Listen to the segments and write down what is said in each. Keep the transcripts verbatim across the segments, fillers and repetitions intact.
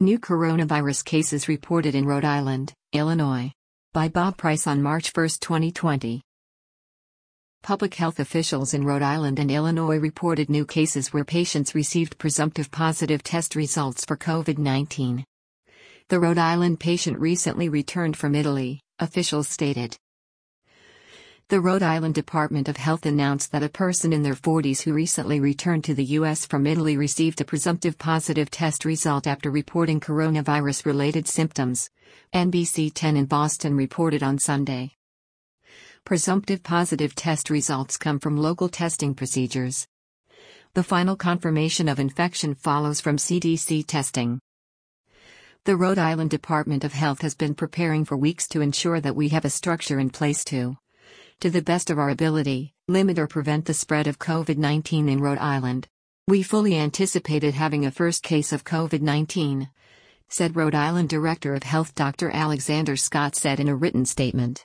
New coronavirus cases reported in Rhode Island, Illinois. By Bob Price on March first, twenty twenty. Public health officials in Rhode Island and Illinois reported new cases where patients received presumptive positive test results for COVID nineteen. The Rhode Island patient recently returned from Italy, officials stated. The Rhode Island Department of Health announced that a person in their forties who recently returned to the U S from Italy received a presumptive positive test result after reporting coronavirus-related symptoms, N B C ten in Boston reported on Sunday. Presumptive positive test results come from local testing procedures. The final confirmation of infection follows from C D C testing. The Rhode Island Department of Health has been preparing for weeks to ensure that we have a structure in place to to the best of our ability, limit or prevent the spread of COVID nineteen in Rhode Island. We fully anticipated having a first case of COVID nineteen, said Rhode Island Director of Health Doctor Alexander Scott said in a written statement.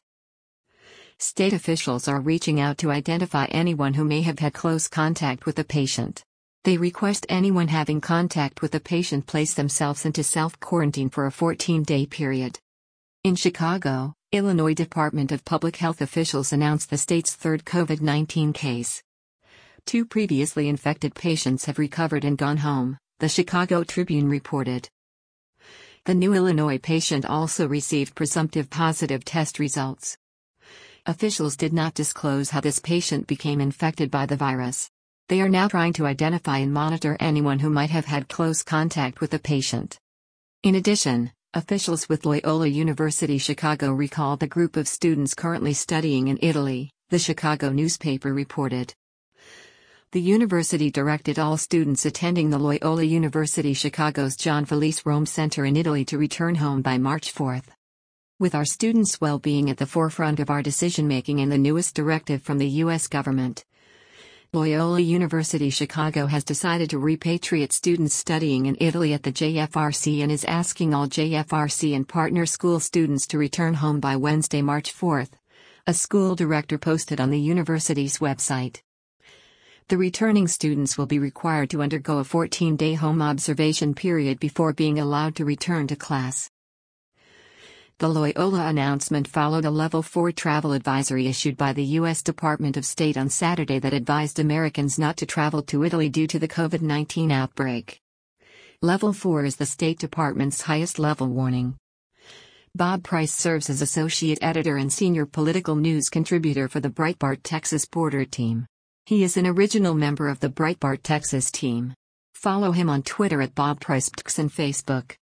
State officials are reaching out to identify anyone who may have had close contact with a patient. They request anyone having contact with a patient place themselves into self-quarantine for a fourteen-day period. In Chicago, Illinois Department of Public Health officials announced the state's third COVID nineteen case. Two previously infected patients have recovered and gone home, the Chicago Tribune reported. The new Illinois patient also received presumptive positive test results. Officials did not disclose how this patient became infected by the virus. They are now trying to identify and monitor anyone who might have had close contact with the patient. In addition, officials with Loyola University Chicago recalled the group of students currently studying in Italy, the Chicago newspaper reported. The university directed all students attending the Loyola University Chicago's John Felice Rome Center in Italy to return home by March fourth. With our students' well-being at the forefront of our decision-making and the newest directive from the U S government, Loyola University Chicago has decided to repatriate students studying in Italy at the J F R C and is asking all J F R C and partner school students to return home by Wednesday, March fourth, a school director posted on the university's website. The returning students will be required to undergo a fourteen-day home observation period before being allowed to return to class. The Loyola announcement followed a Level four travel advisory issued by the U S Department of State on Saturday that advised Americans not to travel to Italy due to the COVID nineteen outbreak. Level four is the State Department's highest level warning. Bob Price serves as associate editor and senior political news contributor for the Breitbart Texas Border Team. He is an original member of the Breitbart Texas team. Follow him on Twitter at Bob Price and Facebook.